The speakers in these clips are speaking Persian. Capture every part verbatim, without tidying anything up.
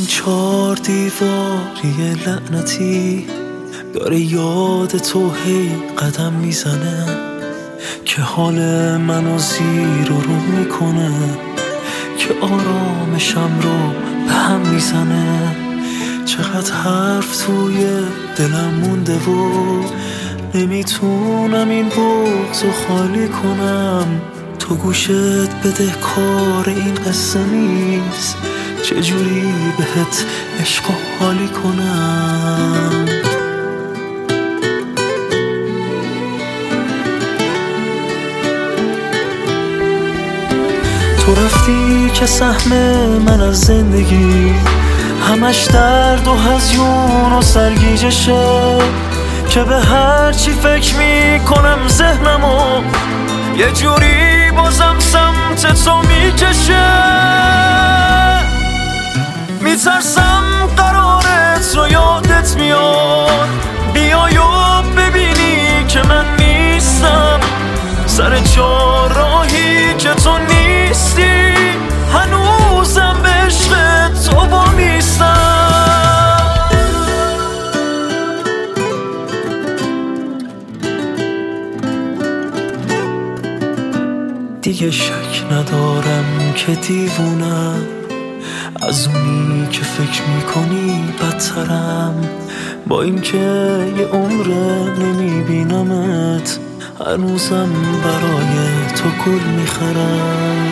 این چار دیواری لعنتی داره یاد تو هی قدم میزنه که حال منو زیر و رو میکنه، که آرامشم رو به هم میزنه. چقدر حرف توی دلم مونده و نمیتونم این بغضو خالی کنم. تو گوشت بده کار این قصه نیست، چجوری بهت عشق و حالی کنم. تو رفتی که سهم من از زندگی همش درد و هزیون و سرگیجشه، که به هر چی فکر میکنم ذهنمو یه جوری بازم سمت تو میکشه. میترسم قرارت رو یادت میاد بیای و ببینی که من نیستم، سر چهارراهی که تو نیستی هنوزم به عشق تو با میستم. دیگه شک ندارم که دیوونم، از اونی که فکر میکنی بدترم. با این که یه عمره نمیبینمت هنوزم برای تو گل میخرم.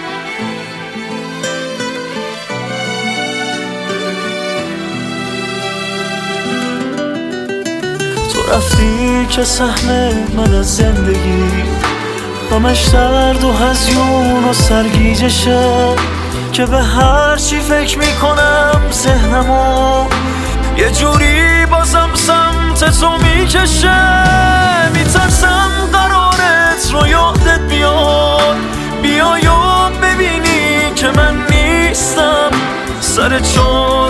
تو رفتی که سهم من از زندگی همش درد و هزیون و سرگیجشه، که به هر چی فکر میکنم ذهنمو یه جوری بازم سمت تو میکشه. میترسم قرارت رو یادت بیاد بیای و ببینی که من نیستم، سر چون